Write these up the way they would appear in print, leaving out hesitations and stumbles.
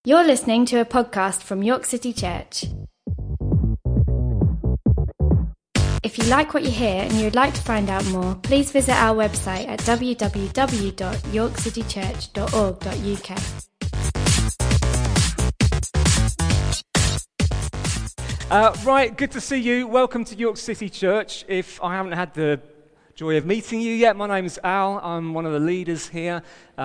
You're listening to a podcast from York City Church. If you like what you hear and you'd like to find out more, please visit our website at www.yorkcitychurch.org.uk. Right, good to see you. Welcome to York City Church. If I haven't had the joy of meeting you yet, my name's Al. I'm one of the leaders here,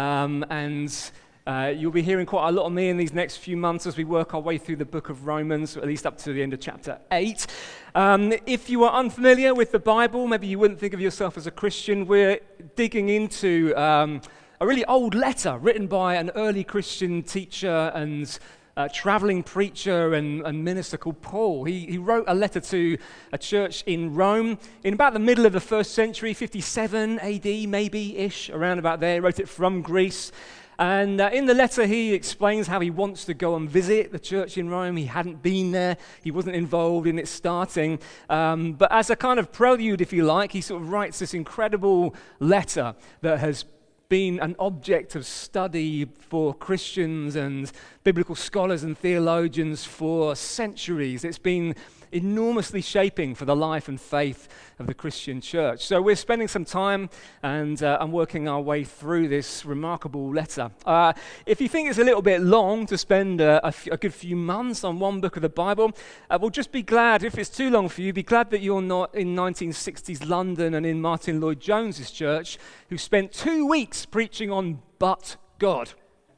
you'll be hearing quite a lot of me in these next few months as we work our way through the book of Romans, at least up to the end of chapter 8. If you are unfamiliar with the Bible, maybe you wouldn't think of yourself as a Christian, we're digging into a really old letter written by an early Christian teacher and traveling preacher and minister called Paul. He wrote a letter to a church in Rome in about the middle of the first century, 57 AD maybe-ish, around about there. He wrote it from Greece. And in the letter, he explains how he wants to go and visit the church in Rome. He hadn't been there. He wasn't involved in its starting. But as a kind of prelude, if you like, he sort of writes this incredible letter that has been an object of study for Christians and biblical scholars and theologians for centuries. It's been enormously shaping for the life and faith of the Christian church. So we're spending some time and working our way through this remarkable letter. If you think it's a little bit long to spend a good few months on one book of the Bible, we'll just be glad, if it's too long for you, be glad that you're not in 1960s London and in Martin Lloyd-Jones's church, who spent 2 weeks preaching on but God.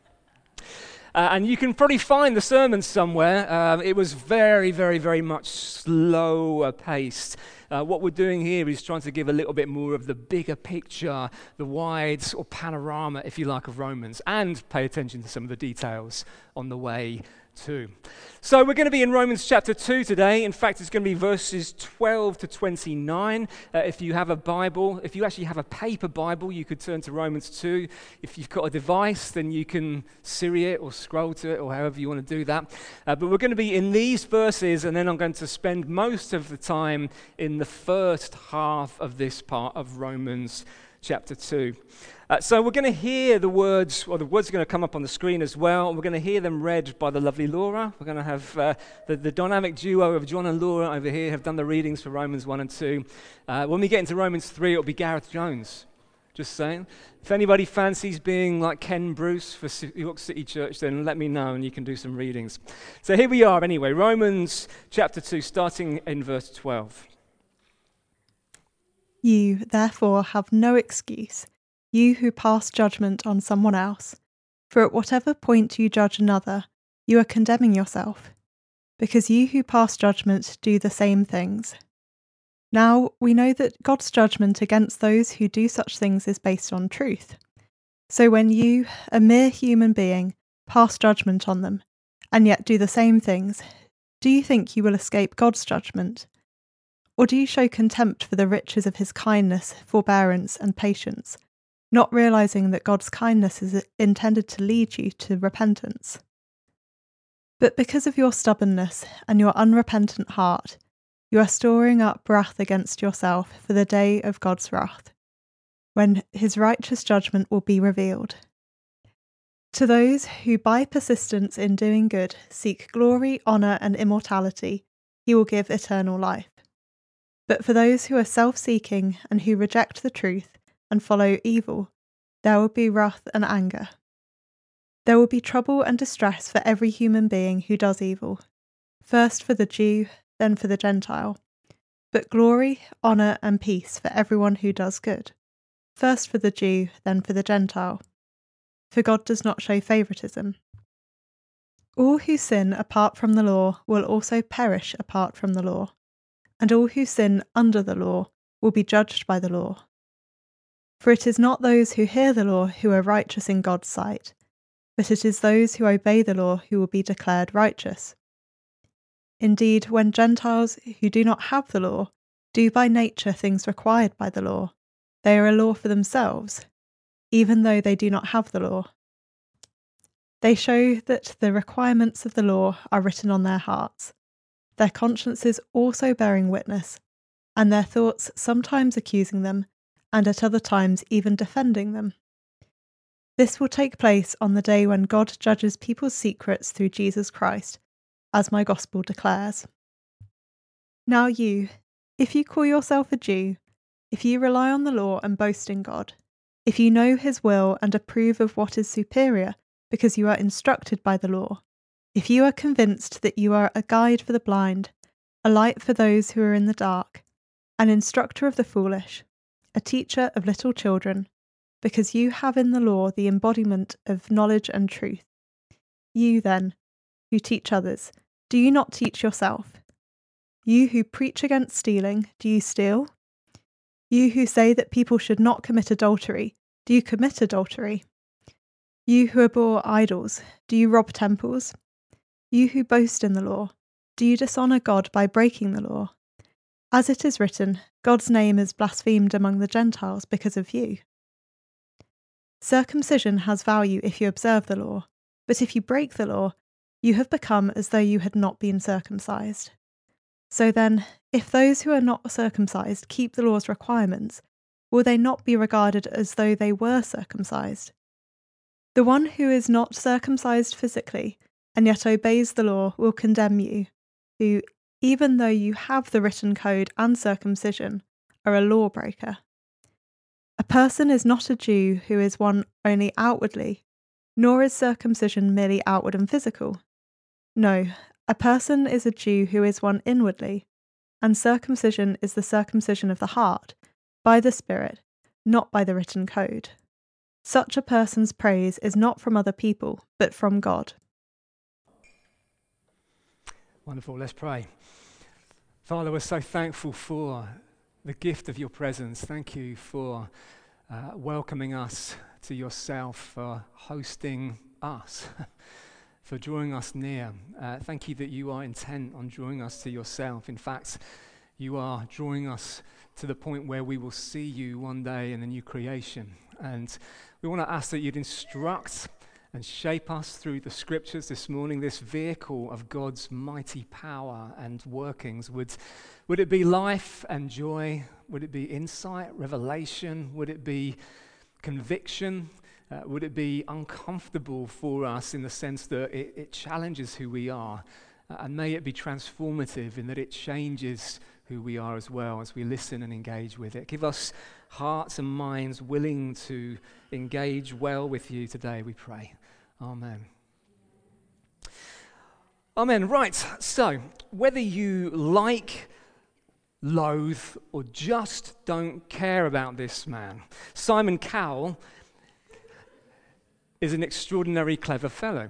And you can probably find the sermon somewhere. It was very, very, very much slower paced. What we're doing here is trying to give a little bit more of the bigger picture, the wide sort of panorama, if you like, of Romans, and pay attention to some of the details on the way too. So we're going to be in Romans chapter 2 today. In fact, it's going to be verses 12 to 29. If you have a Bible, if you actually have a paper Bible, you could turn to Romans 2. If you've got a device, then you can Siri it or scroll to it or however you want to do that. But we're going to be in these verses, and then I'm going to spend most of the time in the first half of this part of Romans chapter 2. So we're going to hear the words, or the words are going to come up on the screen as well. We're going to hear them read by the lovely Laura. We're going to have the dynamic duo of John and Laura over here have done the readings for Romans 1 and 2. When we get into Romans 3, it'll be Gareth Jones. Just saying. If anybody fancies being like Ken Bruce for York City Church, then let me know and you can do some readings. So here we are anyway, Romans chapter 2, starting in verse 12. You, therefore, have no excuse, you who pass judgment on someone else, for at whatever point you judge another, you are condemning yourself, because you who pass judgment do the same things. Now, we know that God's judgment against those who do such things is based on truth. So when you, a mere human being, pass judgment on them, and yet do the same things, do you think you will escape God's judgment? Or do you show contempt for the riches of his kindness, forbearance, and patience, not realizing that God's kindness is intended to lead you to repentance? But because of your stubbornness and your unrepentant heart, you are storing up wrath against yourself for the day of God's wrath, when his righteous judgment will be revealed. To those who by persistence in doing good seek glory, honor, and immortality, he will give eternal life. But for those who are self-seeking and who reject the truth and follow evil, there will be wrath and anger. There will be trouble and distress for every human being who does evil, first for the Jew, then for the Gentile, but glory, honor, and peace for everyone who does good, first for the Jew, then for the Gentile. For God does not show favoritism. All who sin apart from the law will also perish apart from the law, and all who sin under the law will be judged by the law. For it is not those who hear the law who are righteous in God's sight, but it is those who obey the law who will be declared righteous. Indeed, when Gentiles who do not have the law do by nature things required by the law, they are a law for themselves, even though they do not have the law. They show that the requirements of the law are written on their hearts, their consciences also bearing witness, and their thoughts sometimes accusing them, and at other times even defending them. This will take place on the day when God judges people's secrets through Jesus Christ, as my gospel declares. Now you, if you call yourself a Jew, if you rely on the law and boast in God, if you know his will and approve of what is superior because you are instructed by the law, if you are convinced that you are a guide for the blind, a light for those who are in the dark, an instructor of the foolish, a teacher of little children, because you have in the law the embodiment of knowledge and truth. You, then, who teach others, do you not teach yourself? You who preach against stealing, do you steal? You who say that people should not commit adultery, do you commit adultery? You who abhor idols, do you rob temples? You who boast in the law, do you dishonour God by breaking the law? As it is written, God's name is blasphemed among the Gentiles because of you. Circumcision has value if you observe the law, but if you break the law, you have become as though you had not been circumcised. So then, if those who are not circumcised keep the law's requirements, will they not be regarded as though they were circumcised? The one who is not circumcised physically, and yet obeys the law, will condemn you, who, even though you have the written code and circumcision, are a lawbreaker. A person is not a Jew who is one only outwardly, nor is circumcision merely outward and physical. No, a person is a Jew who is one inwardly, and circumcision is the circumcision of the heart, by the Spirit, not by the written code. Such a person's praise is not from other people, but from God. Wonderful, let's pray. Father, we're so thankful for the gift of your presence. Thank you for welcoming us to yourself, for hosting us, for drawing us near. Thank you that you are intent on drawing us to yourself. In fact, you are drawing us to the point where we will see you one day in the new creation. And we want to ask that you'd instruct and shape us through the scriptures this morning, this vehicle of God's mighty power and workings. Would it be life and joy? Would it be insight, revelation? Would it be conviction? Would it be uncomfortable for us in the sense that it challenges who we are? And may it be transformative in that it changes who we are as well as we listen and engage with it. Give us hearts and minds willing to engage well with you today, we pray. Amen. Amen. Right, so whether you like, loathe, or just don't care about this man, Simon Cowell is an extraordinarily clever fellow.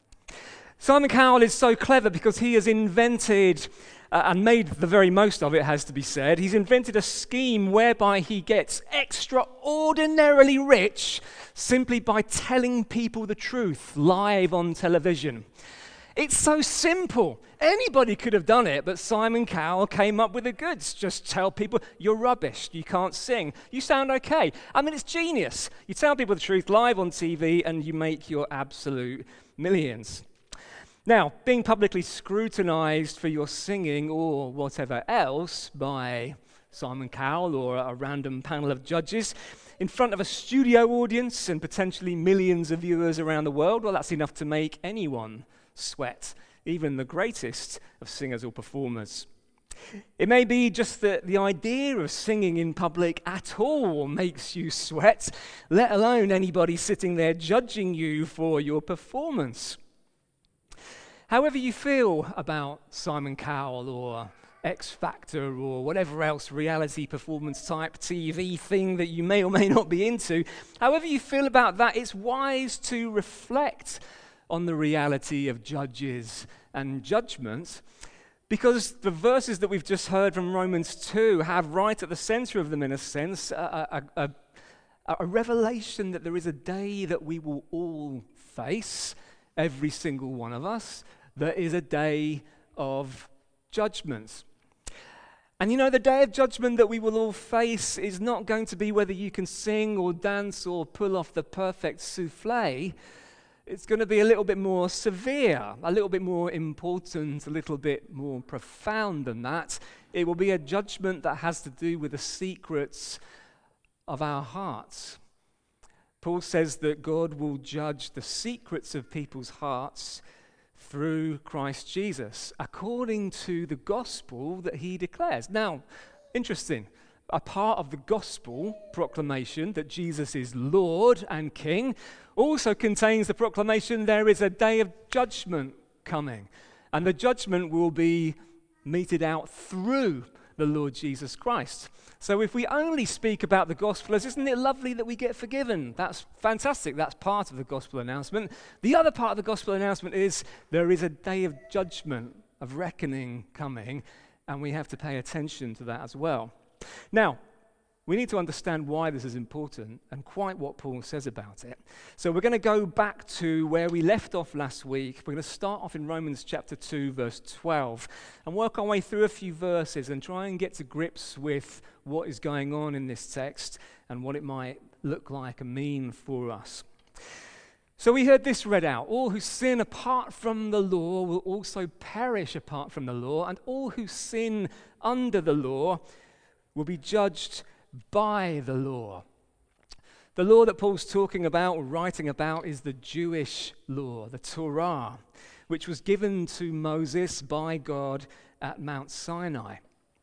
Simon Cowell is so clever because he has invented and made the very most of it, has to be said. He's invented a scheme whereby he gets extraordinarily rich simply by telling people the truth live on television. It's so simple. Anybody could have done it, but Simon Cowell came up with the goods. Just tell people, you're rubbish, you can't sing, you sound okay. I mean, it's genius. You tell people the truth live on TV and you make your absolute millions. Now, being publicly scrutinized for your singing or whatever else by Simon Cowell or a random panel of judges in front of a studio audience and potentially millions of viewers around the world, well, that's enough to make anyone sweat, even the greatest of singers or performers. It may be just that the idea of singing in public at all makes you sweat, let alone anybody sitting there judging you for your performance. However you feel about Simon Cowell or X Factor or whatever else reality performance type TV thing that you may or may not be into, however you feel about that, it's wise to reflect on the reality of judges and judgments, because the verses that we've just heard from Romans 2 have right at the center of them, in a sense, a revelation that there is a day that we will all face, every single one of us. There is a day of judgment. And you know, the day of judgment that we will all face is not going to be whether you can sing or dance or pull off the perfect souffle. It's going to be a little bit more severe, a little bit more important, a little bit more profound than that. It will be a judgment that has to do with the secrets of our hearts. Paul says that God will judge the secrets of people's hearts through Christ Jesus, according to the gospel that he declares. Now, interesting, a part of the gospel proclamation that Jesus is Lord and King also contains the proclamation there is a day of judgment coming, and the judgment will be meted out through the Lord Jesus Christ. So if we only speak about the gospel as, isn't it lovely that we get forgiven? That's fantastic. That's part of the gospel announcement. The other part of the gospel announcement is there is a day of judgment, of reckoning coming, and we have to pay attention to that as well. Now, we need to understand why this is important and quite what Paul says about it. So we're going to go back to where we left off last week. We're going to start off in Romans chapter 2, verse 12, and work our way through a few verses and try and get to grips with what is going on in this text and what it might look like and mean for us. So we heard this read out. All who sin apart from the law will also perish apart from the law, and all who sin under the law will be judged by the law. The law that Paul's talking about or writing about is the Jewish law, the Torah, which was given to Moses by God at Mount Sinai.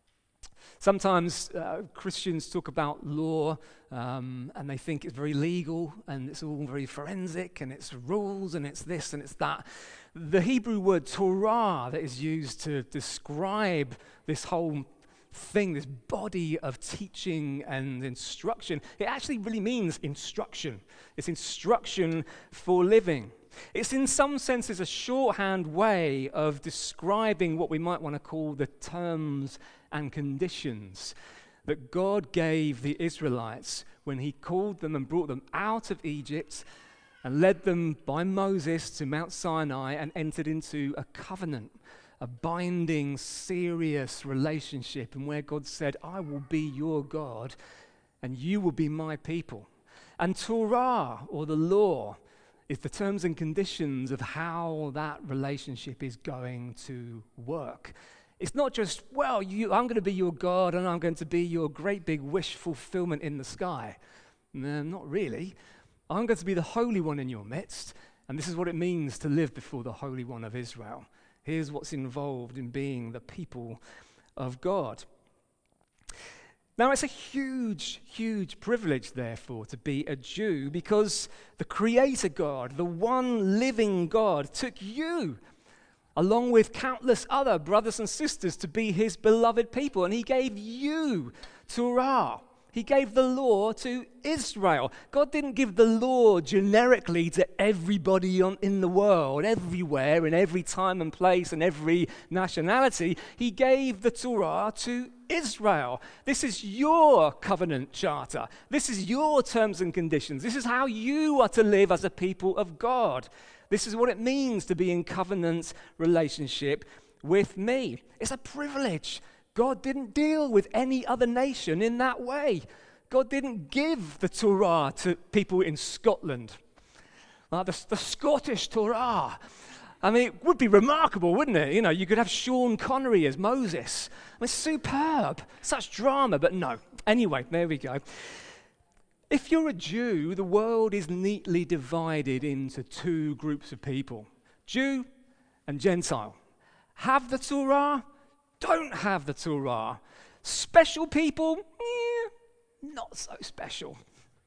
Sometimes Christians talk about law and they think it's very legal and it's all very forensic and it's rules and it's this and it's that. The Hebrew word Torah that is used to describe this whole thing, this body of teaching and instruction, it actually really means instruction. It's instruction for living. It's in some senses a shorthand way of describing what we might want to call the terms and conditions that God gave the Israelites when he called them and brought them out of Egypt and led them by Moses to Mount Sinai and entered into a covenant, a binding, serious relationship, and where God said, I will be your God and you will be my people. And Torah, or the law, is the terms and conditions of how that relationship is going to work. It's not just, well, I'm going to be your God and I'm going to be your great big wish fulfillment in the sky. No, not really. I'm going to be the Holy One in your midst, and this is what it means to live before the Holy One of Israel. Here's what's involved in being the people of God. Now, it's a huge, huge privilege, therefore, to be a Jew, because the Creator God, the one living God, took you, along with countless other brothers and sisters, to be his beloved people, and he gave you Torah. He gave the law to Israel. God didn't give the law generically to everybody in the world, everywhere, in every time and place and every nationality. He gave the Torah to Israel. This is your covenant charter. This is your terms and conditions. This is how you are to live as a people of God. This is what it means to be in covenant relationship with me. It's a privilege. God didn't deal with any other nation in that way. God didn't give the Torah to people in Scotland. The Scottish Torah. I mean, it would be remarkable, wouldn't it? You know, you could have Sean Connery as Moses. I mean, superb. Such drama, but no. Anyway, there we go. If you're a Jew, the world is neatly divided into two groups of people, Jew and Gentile. Have the Torah, don't have the Torah. Special people, not so special.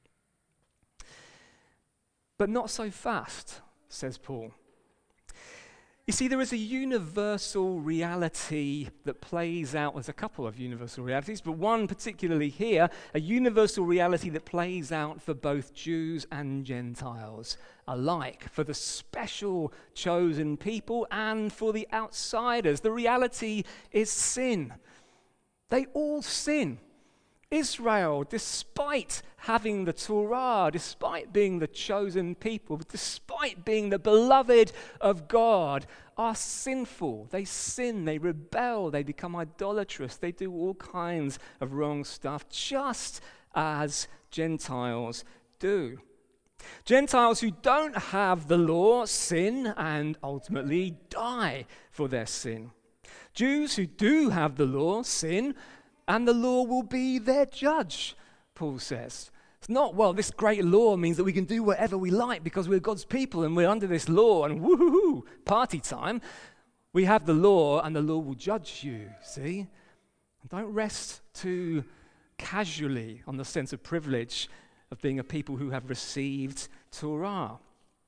But not so fast, says Paul. You see, there is a universal reality that plays out. There's a couple of universal realities, but one particularly here, a universal reality that plays out for both Jews and Gentiles alike, for the special chosen people and for the outsiders. The reality is sin. They all sin. Israel, despite having the Torah, despite being the chosen people, despite being the beloved of God, are sinful. They sin, they rebel, they become idolatrous, they do all kinds of wrong stuff, just as Gentiles do. Gentiles who don't have the law sin and ultimately die for their sin. Jews who do have the law sin, and the law will be their judge, Paul says. It's not, well, this great law means that we can do whatever we like because we're God's people and we're under this law and woohoo, party time. We have the law and the law will judge you, see? Don't rest too casually on the sense of privilege of being a people who have received Torah.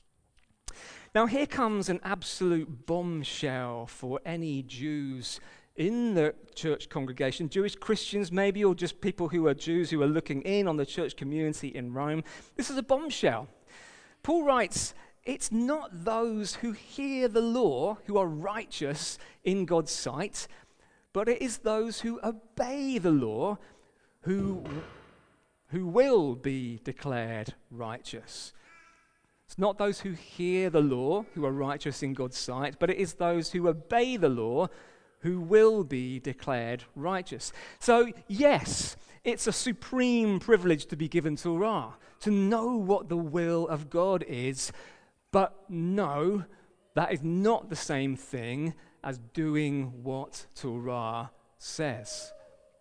Now here comes an absolute bombshell for any Jews in the church congregation, Jewish Christians maybe, or just people who are Jews who are looking in on the church community in Rome. This is a bombshell. Paul writes, it's not those who hear the law who are righteous in God's sight, but it is those who obey the law who will be declared righteous. It's not those who hear the law who are righteous in God's sight, but it is those who obey the law who will be declared righteous. So, yes, it's a supreme privilege to be given Torah, to know what the will of God is, but no, that is not the same thing as doing what Torah says.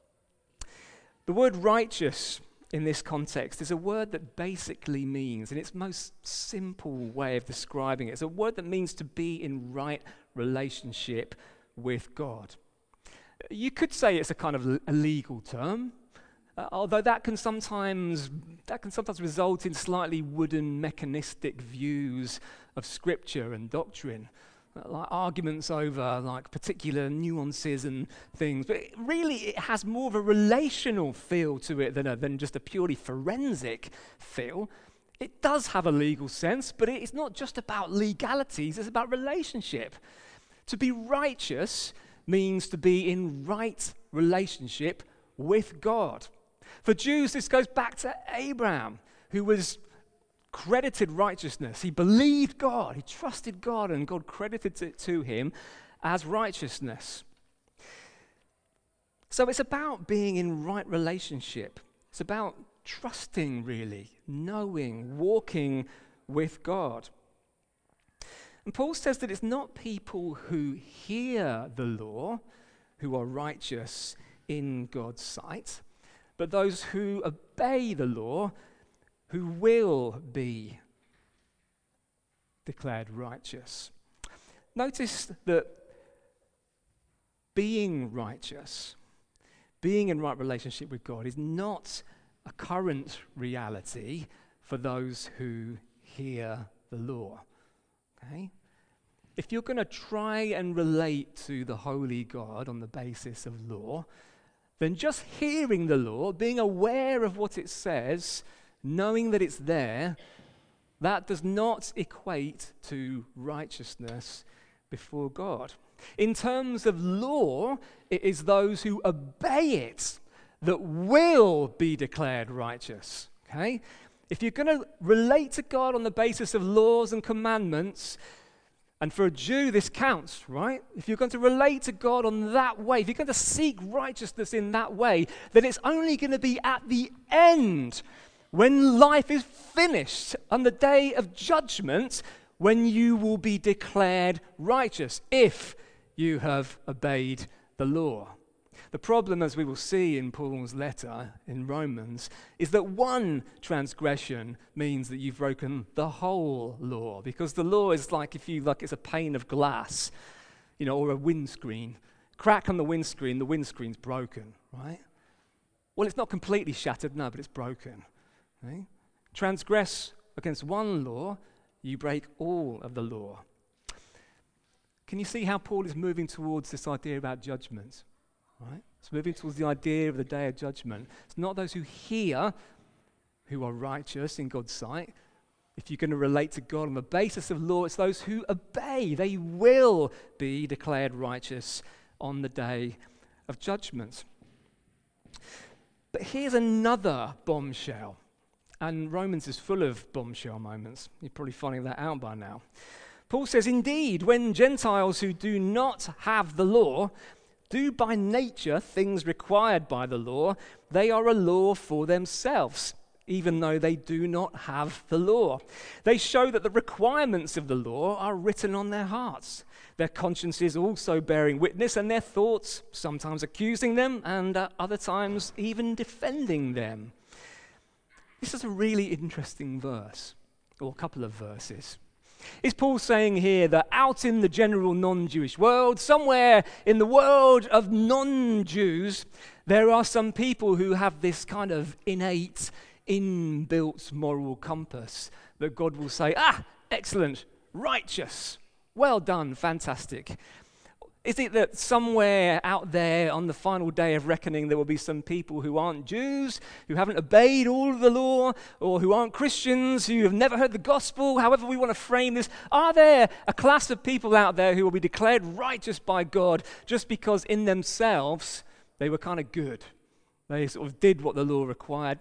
The word righteous in this context is a word that basically means, in its most simple way of describing it, it's a word that means to be in right relationship with God. You could say it's a kind of a legal term, although that can sometimes result in slightly wooden, mechanistic views of Scripture and doctrine, like arguments over like particular nuances and things. But it has more of a relational feel to it than just a purely forensic feel. It does have a legal sense, but it's not just about legalities, it's about relationship. To be righteous means to be in right relationship with God. For Jews, this goes back to Abraham, who was credited righteousness. He believed God, he trusted God, and God credited it to him as righteousness. So it's about being in right relationship. It's about trusting, really, knowing, walking with God. And Paul says that it's not people who hear the law who are righteous in God's sight, but those who obey the law who will be declared righteous. Notice that being righteous, being in right relationship with God, is not a current reality for those who hear the law. Okay? If you're going to try and relate to the holy God on the basis of law, then just hearing the law, being aware of what it says, knowing that it's there, that does not equate to righteousness before God. In terms of law, it is those who obey it that will be declared righteous. Okay? If you're going to relate to God on the basis of laws and commandments, and for a Jew, this counts, right? If you're going to relate to God on that way, if you're going to seek righteousness in that way, then it's only going to be at the end, when life is finished, on the day of judgment, when you will be declared righteous, if you have obeyed the law. The problem, as we will see in Paul's letter in Romans, is that one transgression means that you've broken the whole law, because the law is like it's a pane of glass, or a windscreen. Crack on the windscreen's broken, right? Well, it's not completely shattered, no, but it's broken. Right? Transgress against one law, you break all of the law. Can you see how Paul is moving towards this idea about judgment? Right? It's moving towards the idea of the day of judgment. It's not those who hear who are righteous in God's sight. If you're going to relate to God on the basis of law, it's those who obey. They will be declared righteous on the day of judgment. But here's another bombshell. And Romans is full of bombshell moments. You're probably finding that out by now. Paul says, indeed, when Gentiles who do not have the law do by nature things required by the law, they are a law for themselves, even though they do not have the law. They show that the requirements of the law are written on their hearts, their consciences also bearing witness, and their thoughts sometimes accusing them, and other times even defending them. This is a really interesting verse, or a couple of verses. Is Paul saying here that out in the general non-Jewish world, somewhere in the world of non-Jews, there are some people who have this kind of innate, inbuilt moral compass that God will say, excellent, righteous, well done, fantastic. Is it that somewhere out there on the final day of reckoning there will be some people who aren't Jews, who haven't obeyed all of the law, or who aren't Christians, who have never heard the gospel, however we want to frame this? Are there a class of people out there who will be declared righteous by God just because in themselves they were kind of good? They sort of did what the law required.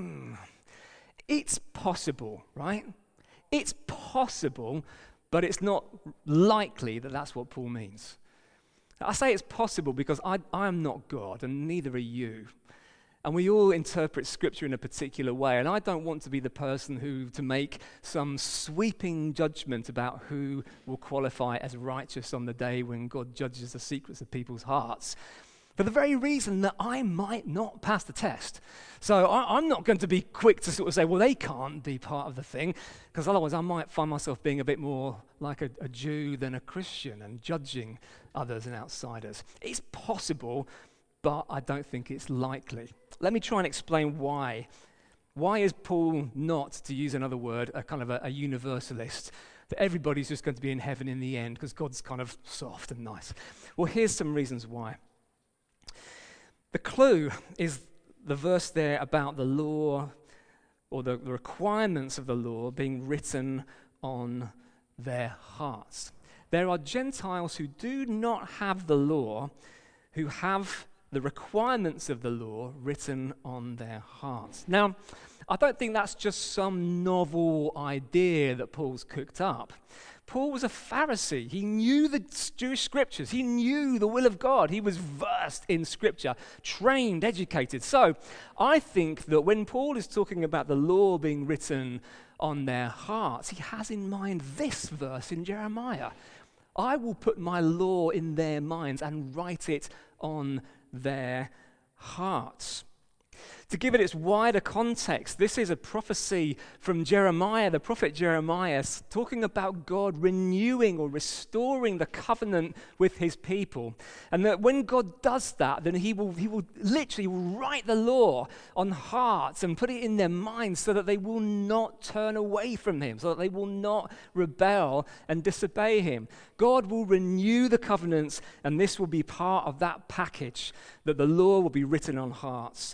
It's possible, right? It's possible, but it's not likely that that's what Paul means. I say it's possible because I am not God, and neither are you. And we all interpret Scripture in a particular way, and I don't want to be the person to make some sweeping judgment about who will qualify as righteous on the day when God judges the secrets of people's hearts, for the very reason that I might not pass the test. So I'm not going to be quick to sort of say, well, they can't be part of the thing, because otherwise I might find myself being a bit more like a Jew than a Christian and judging others and outsiders. It's possible, but I don't think it's likely. Let me try and explain why. Why is Paul not, to use another word, a kind of a universalist, that everybody's just going to be in heaven in the end because God's kind of soft and nice? Well, here's some reasons why. The clue is the verse there about the law, or the requirements of the law being written on their hearts. There are Gentiles who do not have the law, who have the requirements of the law written on their hearts. Now, I don't think that's just some novel idea that Paul's cooked up. Paul was a Pharisee. He knew the Jewish scriptures. He knew the will of God. He was versed in scripture, trained, educated. So I think that when Paul is talking about the law being written on their hearts, he has in mind this verse in Jeremiah. I will put my law in their minds and write it on their hearts. To give it its wider context, this is a prophecy from Jeremiah, the prophet Jeremiah, talking about God renewing or restoring the covenant with his people. And that when God does that, then he will literally write the law on hearts and put it in their minds so that they will not turn away from him, so that they will not rebel and disobey him. God will renew the covenants, and this will be part of that package, that the law will be written on hearts.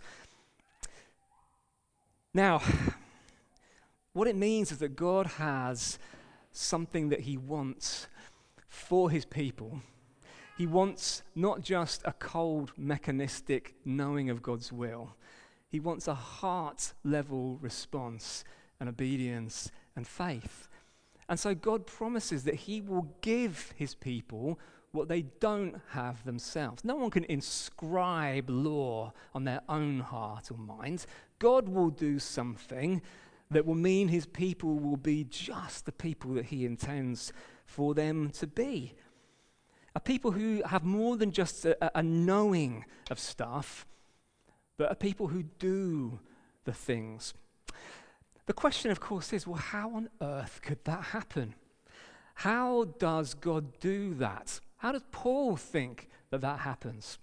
Now, what it means is that God has something that he wants for his people. He wants not just a cold, mechanistic knowing of God's will. He wants a heart-level response and obedience and faith. And so God promises that he will give his people what they don't have themselves. No one can inscribe law on their own heart or mind. God will do something that will mean his people will be just the people that he intends for them to be. A people who have more than just a knowing of stuff, but a people who do the things. The question, of course, is, well, how on earth could that happen? How does God do that? How does Paul think that happens?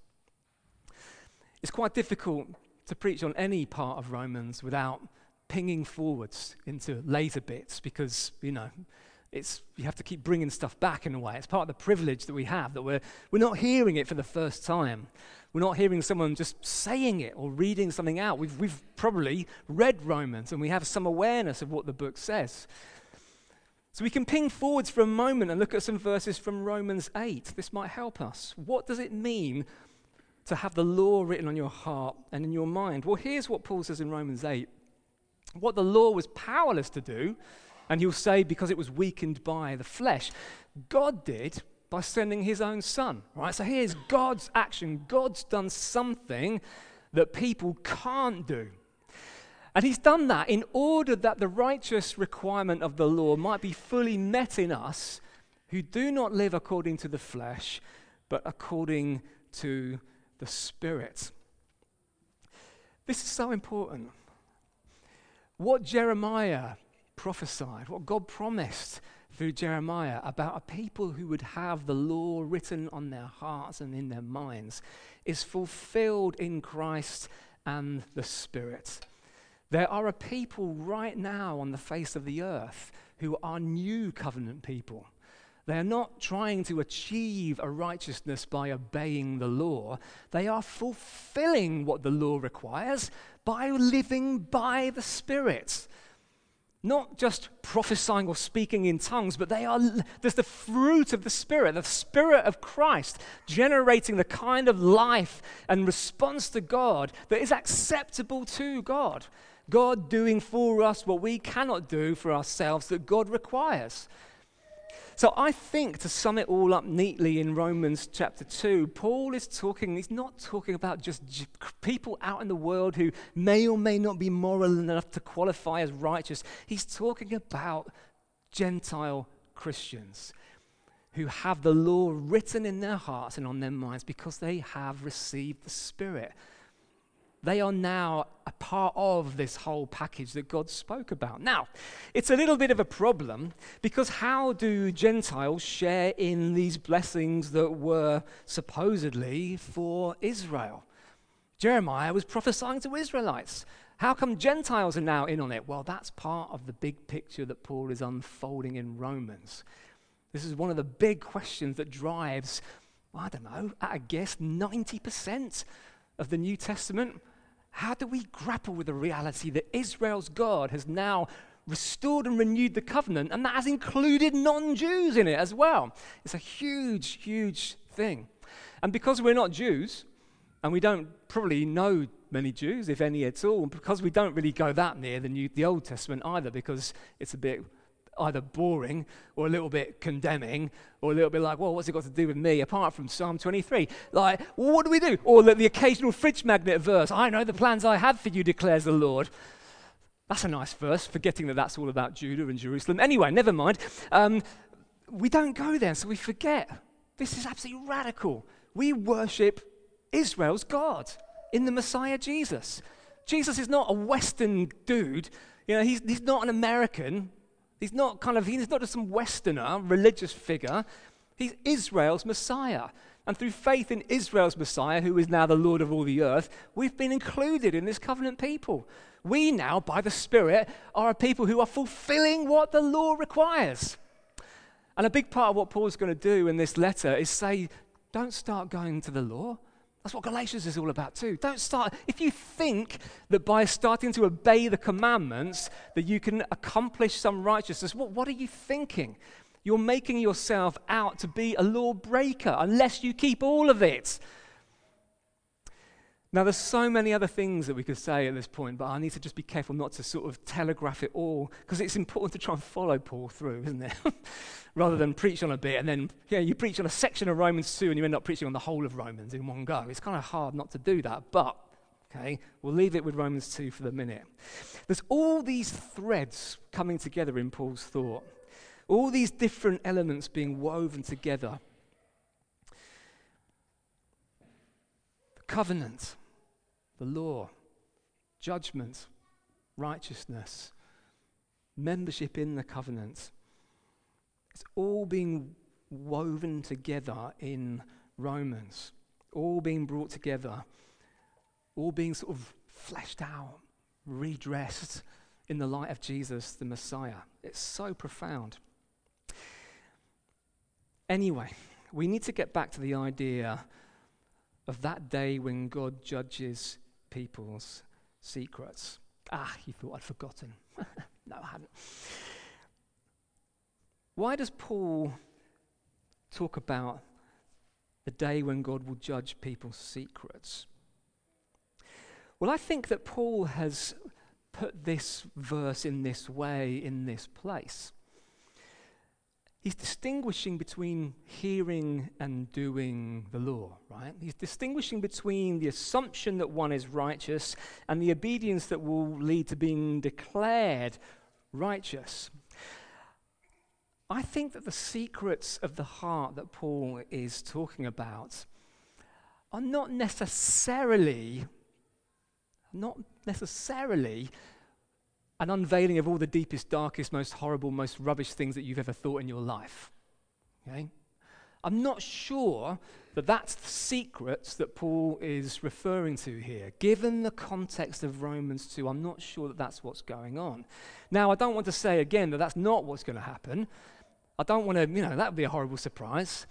It's quite difficult to preach on any part of Romans without pinging forwards into later bits because, you have to keep bringing stuff back in a way. It's part of the privilege that we have, that we're not hearing it for the first time. We're not hearing someone just saying it or reading something out. We've probably read Romans and we have some awareness of what the book says. So we can ping forwards for a moment and look at some verses from Romans 8. This might help us. What does it mean to have the law written on your heart and in your mind? Well, here's what Paul says in Romans 8. What the law was powerless to do, and he'll say because it was weakened by the flesh, God did by sending his own son. Right? So here's God's action. God's done something that people can't do. And he's done that in order that the righteous requirement of the law might be fully met in us who do not live according to the flesh, but according to the Spirit. This is so important. what Jeremiah prophesied, what God promised through Jeremiah about a people who would have the law written on their hearts and in their minds, is fulfilled in Christ and the Spirit. There are a people right now on the face of the earth who are new covenant people. They're not trying to achieve a righteousness by obeying the law. They are fulfilling what the law requires by living by the Spirit. Not just prophesying or speaking in tongues, but there's the fruit of the Spirit of Christ, generating the kind of life and response to God that is acceptable to God. God doing for us what we cannot do for ourselves that God requires. So I think, to sum it all up neatly in Romans chapter 2, Paul is he's not talking about just people out in the world who may or may not be moral enough to qualify as righteous. He's talking about Gentile Christians who have the law written in their hearts and on their minds because they have received the Spirit. They are now a part of this whole package that God spoke about. Now, it's a little bit of a problem because how do Gentiles share in these blessings that were supposedly for Israel? Jeremiah was prophesying to Israelites. How come Gentiles are now in on it? Well, that's part of the big picture that Paul is unfolding in Romans. This is one of the big questions that drives, I don't know, at a guess, 90% of the New Testament. How do we grapple with the reality that Israel's God has now restored and renewed the covenant, and that has included non-Jews in it as well? It's a huge, huge thing. And because we're not Jews, and we don't probably know many Jews, if any at all, and because we don't really go that near the Old Testament either, because it's a bit either boring or a little bit condemning or a little bit like, well, what's it got to do with me apart from Psalm 23? Like, well, what do we do? Or the occasional fridge magnet verse, I know the plans I have for you, declares the Lord. That's a nice verse, forgetting that that's all about Judah and Jerusalem. Anyway, never mind. We don't go there, so we forget. This is absolutely radical. We worship Israel's God in the Messiah Jesus. Jesus is not a Western dude. You know, he's not an American. He's not just some Westerner religious figure. He's Israel's Messiah. And through faith in Israel's Messiah, who is now the Lord of all the earth, we've been included in this covenant people. We now, by the Spirit, are a people who are fulfilling what the law requires. And a big part of what Paul's going to do in this letter is say, don't start going to the law. That's what Galatians is all about too. Don't start, if you think that by starting to obey the commandments that you can accomplish some righteousness, what are you thinking? You're making yourself out to be a lawbreaker unless you keep all of it. Now, there's so many other things that we could say at this point, but I need to just be careful not to sort of telegraph it all, because it's important to try and follow Paul through, isn't it? Rather than preach on a bit, and then you preach on a section of Romans 2, and you end up preaching on the whole of Romans in one go. It's kind of hard not to do that, but, okay, we'll leave it with Romans 2 for the minute. There's all these threads coming together in Paul's thought, all these different elements being woven together. The covenant, the law, judgment, righteousness, membership in the covenant. It's all being woven together in Romans, all being brought together, all being sort of fleshed out, redressed in the light of Jesus, the Messiah. It's so profound. Anyway, we need to get back to the idea of that day when God judges people's secrets. You thought I'd forgotten. No, I hadn't. Why does Paul talk about the day when God will judge people's secrets? Well, I think that Paul has put this verse in this way, in this place. He's distinguishing between hearing and doing the law, right? He's distinguishing between the assumption that one is righteous and the obedience that will lead to being declared righteous. I think that the secrets of the heart that Paul is talking about are not necessarily an unveiling of all the deepest, darkest, most horrible, most rubbish things that you've ever thought in your life. Okay? I'm not sure that that's the secrets that Paul is referring to here. Given the context of Romans 2, I'm not sure that that's what's going on. Now, I don't want to say again that that's not what's going to happen. I don't want to, that would be a horrible surprise.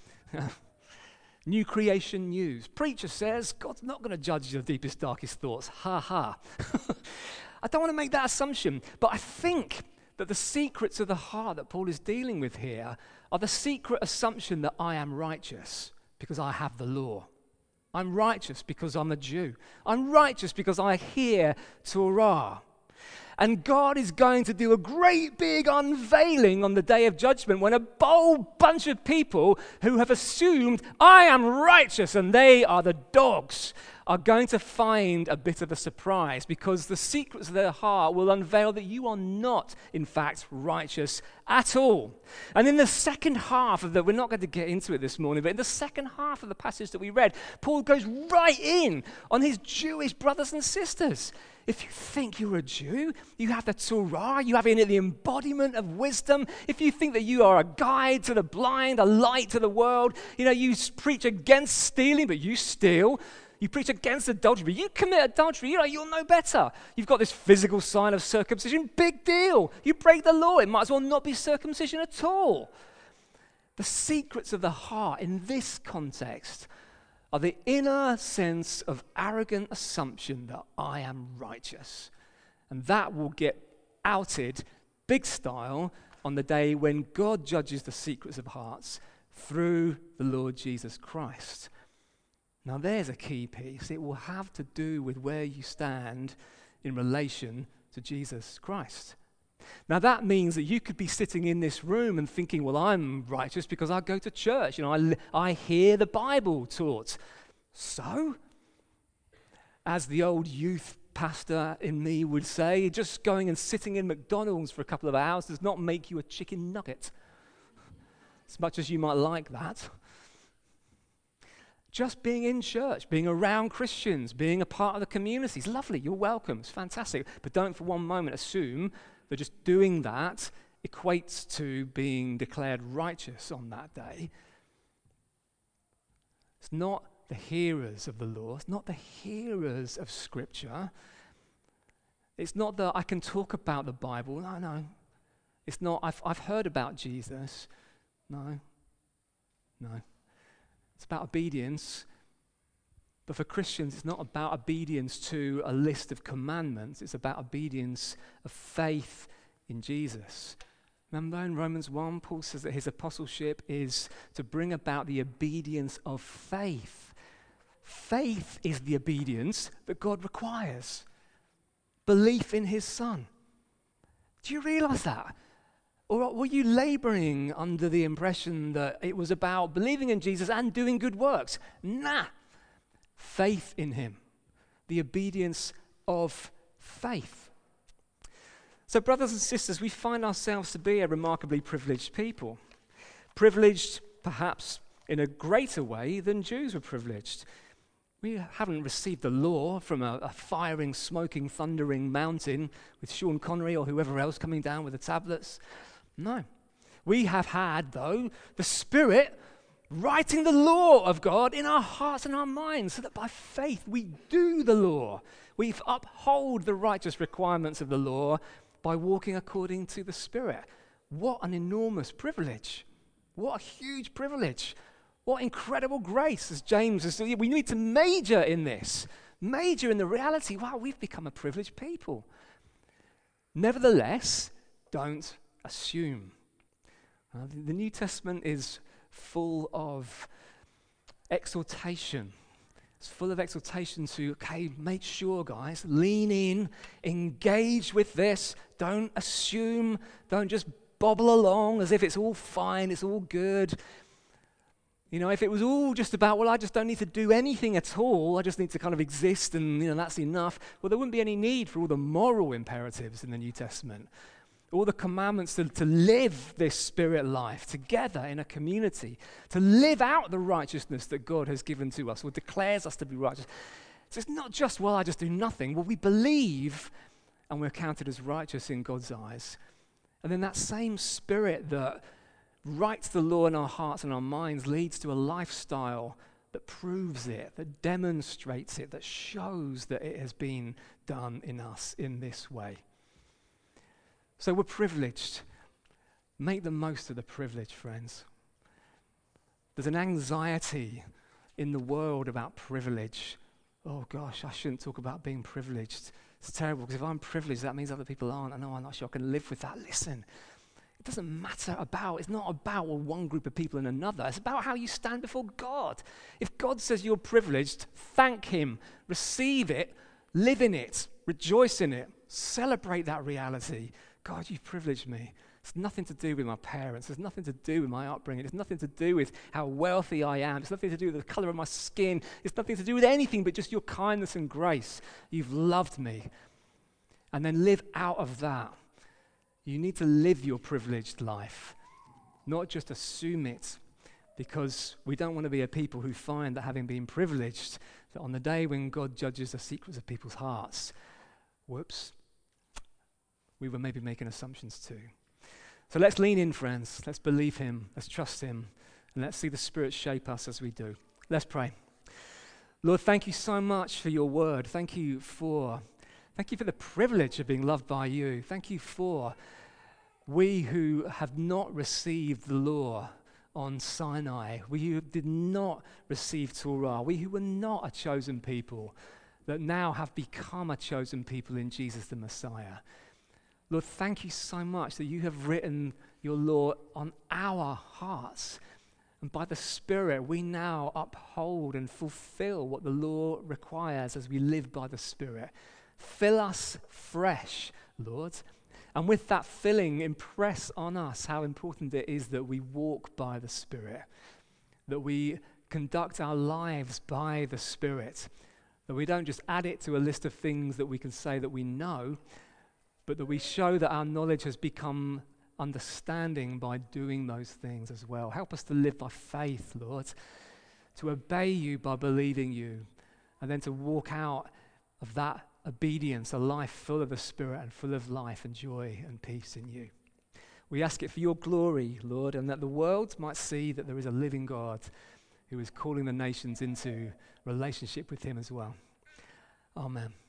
New creation news. Preacher says God's not going to judge your deepest, darkest thoughts. Ha ha. I don't want to make that assumption, but I think that the secrets of the heart that Paul is dealing with here are the secret assumption that I am righteous because I have the law. I'm righteous because I'm a Jew. I'm righteous because I hear Torah. And God is going to do a great big unveiling on the day of judgment when a bold bunch of people who have assumed I am righteous and they are the dogs are going to find a bit of a surprise, because the secrets of their heart will unveil that you are not, in fact, righteous at all. And in the second half of we're not going to get into it this morning, but in the second half of the passage that we read, Paul goes right in on his Jewish brothers and sisters. If you think you're a Jew, you have the Torah, you have in it the embodiment of wisdom. If you think that you are a guide to the blind, a light to the world, you preach against stealing, but you steal. You preach against adultery, but you commit adultery, you'll know better. You've got this physical sign of circumcision, big deal. You break the law, it might as well not be circumcision at all. The secrets of the heart in this context are the inner sense of arrogant assumption that I am righteous. And that will get outed big style on the day when God judges the secrets of hearts through the Lord Jesus Christ. Now there's a key piece. It will have to do with where you stand in relation to Jesus Christ. Now that means that you could be sitting in this room and thinking, well, I'm righteous because I go to church, I hear the Bible taught. So, as the old youth pastor in me would say, just going and sitting in McDonald's for a couple of hours does not make you a chicken nugget, as much as you might like that. Just being in church, being around Christians, being a part of the community is lovely. You're welcome. It's fantastic. But don't for one moment assume that just doing that equates to being declared righteous on that day. It's not the hearers of the law. It's not the hearers of Scripture. It's not that I can talk about the Bible. No. It's not I've heard about Jesus. No. It's about obedience. But for Christians, it's not about obedience to a list of commandments. It's about obedience of faith in Jesus. Remember in Romans 1, Paul says that his apostleship is to bring about the obedience of faith. Faith is the obedience that God requires. Belief in his Son. Do you realize that? Or were you laboring under the impression that it was about believing in Jesus and doing good works? Nah. Faith in him. The obedience of faith. So, brothers and sisters, we find ourselves to be a remarkably privileged people. Privileged, perhaps, in a greater way than Jews were privileged. We haven't received the law from a firing, smoking, thundering mountain with Sean Connery or whoever else coming down with the tablets. No. We have had, though, the Spirit writing the law of God in our hearts and our minds, so that by faith we do the law. We uphold the righteous requirements of the law by walking according to the Spirit. What an enormous privilege. What a huge privilege. What incredible grace, as James is. We need to major in this. Major in the reality, wow, we've become a privileged people. Nevertheless, don't assume. The New Testament is full of exhortation. It's full of exhortation to, make sure, guys, lean in, engage with this. Don't assume. Don't just bobble along as if it's all fine, it's all good. If it was all just about, I just don't need to do anything at all, I just need to kind of exist and, that's enough, well, there wouldn't be any need for all the moral imperatives in the New Testament. All the commandments to live this spirit life together in a community, to live out the righteousness that God has given to us or declares us to be righteous. So it's not just, I just do nothing. Well, we believe and we're counted as righteous in God's eyes. And then that same Spirit that writes the law in our hearts and our minds leads to a lifestyle that proves it, that demonstrates it, that shows that it has been done in us in this way. So we're privileged. Make the most of the privilege, friends. There's an anxiety in the world about privilege. Oh gosh, I shouldn't talk about being privileged. It's terrible, because if I'm privileged, that means other people aren't. I know I'm not sure I can live with that. Listen, it doesn't matter it's not about one group of people and another. It's about how you stand before God. If God says you're privileged, thank him, receive it, live in it, rejoice in it, celebrate that reality. God, you've privileged me. It's nothing to do with my parents. It's nothing to do with my upbringing. It's nothing to do with how wealthy I am. It's nothing to do with the color of my skin. It's nothing to do with anything but just your kindness and grace. You've loved me. And then live out of that. You need to live your privileged life, not just assume it, because we don't want to be a people who find that having been privileged, that on the day when God judges the secrets of people's hearts, whoops, we were maybe making assumptions too. So let's lean in, friends. Let's believe him. Let's trust him. And let's see the Spirit shape us as we do. Let's pray. Lord, thank you so much for your word. Thank you for the privilege of being loved by you. Thank you for we who have not received the law on Sinai, we who did not receive Torah, we who were not a chosen people, that now have become a chosen people in Jesus the Messiah. Lord, thank you so much that you have written your law on our hearts. And by the Spirit, we now uphold and fulfill what the law requires as we live by the Spirit. Fill us fresh, Lord. And with that filling, impress on us how important it is that we walk by the Spirit, that we conduct our lives by the Spirit, that we don't just add it to a list of things that we can say that we know, but that we show that our knowledge has become understanding by doing those things as well. Help us to live by faith, Lord, to obey you by believing you, and then to walk out of that obedience, a life full of the Spirit and full of life and joy and peace in you. We ask it for your glory, Lord, and that the world might see that there is a living God who is calling the nations into relationship with him as well. Amen.